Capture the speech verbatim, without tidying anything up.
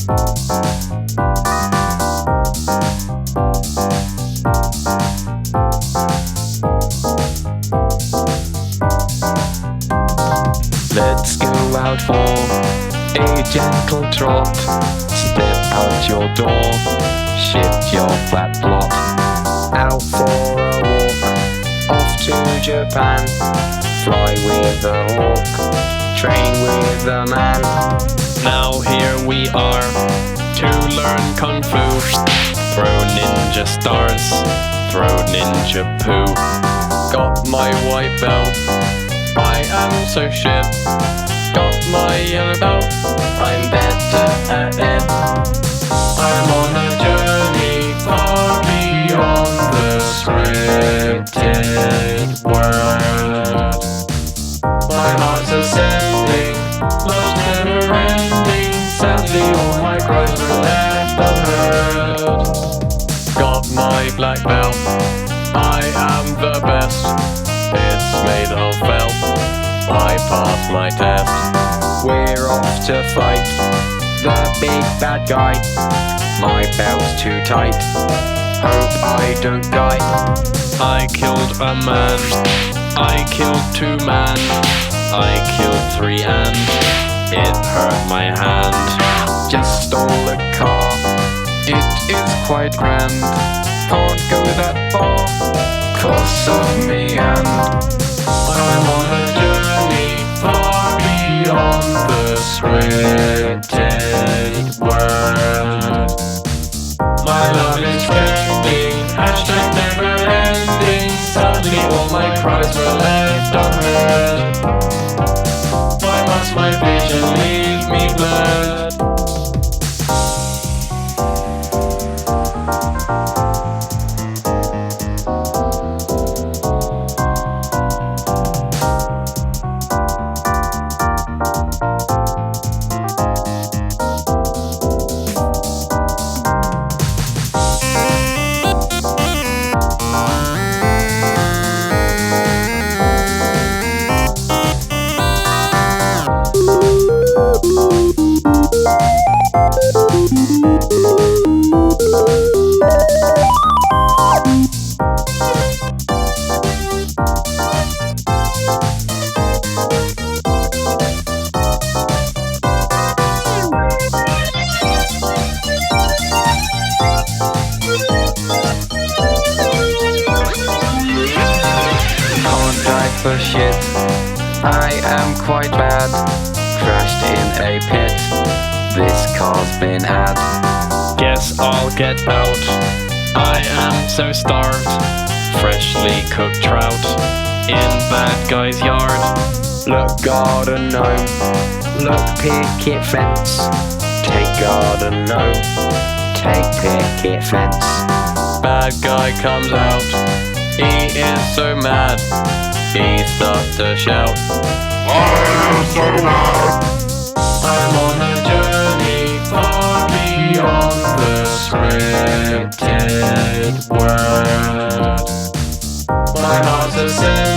Let's go out for a gentle trot. Step out your door, shift your flat plot. Out for a walk, off to Japan. Fly with a hawk, train with a man. Now here we are to learn Kung Fu. Throw ninja stars, throw ninja poo. Got my white belt, I am so shit. Got my yellow belt, I'm better at it. I'm on a journey far beyond the scripted word. My heart's ascending, love's never ending. Sadly all my cries were left unheard. Got my black belt, I am the best. It's made of felt, I passed my test. We're off to fight the big bad guy. My belt's too tight, hope I don't die. I killed a man, I killed two man, I killed three and it hurt my hand. Just stole a car, it is quite grand. Can't go that far, cause of me and I'm on a journey far beyond the scripted word. My love is trending, hashtag never ending. Sadly all my cries were left unheard. Why must my vision leave me blurred? For shit, I am quite bad. Crashed in a pit, this car's been had. Guess I'll get out, I am so starved. Freshly cooked trout in bad guy's yard. Look garden gnome, look picket fence. Take garden gnome, take picket fence. Bad guy comes out, he is so mad. He starts to shout, I am so loud. I'm on a journey far beyond the scripted word. My heart's a